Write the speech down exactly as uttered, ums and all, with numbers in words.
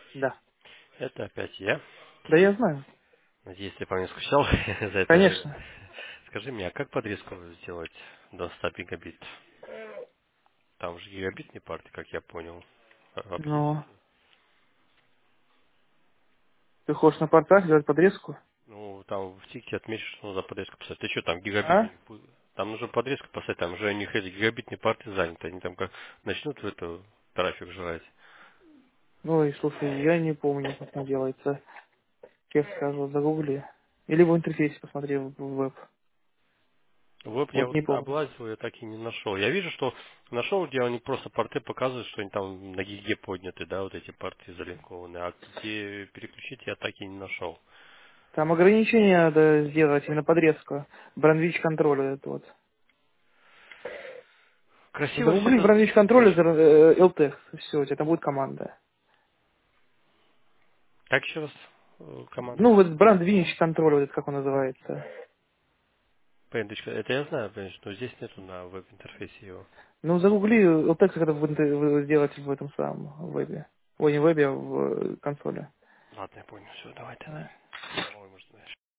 Да. Это опять я. Да я знаю. Надеюсь, ты по мне скучал за это время. Конечно. Скажи мне, а как подрезку сделать до ста гигабит? Там же гигабитные парты, как я понял. А- Но Объясните. ты хочешь на портах сделать подрезку? Ну, там в тикте отмечешь, что нужно подрезку поставить. Ты что, там гигабит у А? них будет? Там нужно подрезку поставить, там же у них эти гигабитные парты заняты. Они там как начнут в эту трафик жрать. Ой, слушай, я не помню, как это делается. Я скажу, загугли. Или в интерфейсе посмотри в в веб. Веб я Вот не вот помню. облазил, я так и не нашел. Я вижу, что нашел, где они просто порты показывают, что они там на гиге подняты, да, вот эти порты залинкованы. А где переключить, я так и не нашел. Там ограничение надо сделать, именно подрезку. Брандвич контроль этот вот. Красиво все Загугли это Брандвич контроль, звучит. это эл тэ икс. Все, у тебя там будет команда. Как еще раз э, команда? Ну, вот Брандвич контроль, вот это как он называется. Пэндочка. Это я знаю, конечно, но здесь нету на веб-интерфейсе его. Ну, загугли эл тэ икс, как это в интер- в- сделать в этом самом вебе. Ой, не в вебе, а в э, консоли. Ладно, я понял. Все, давай тогда. А.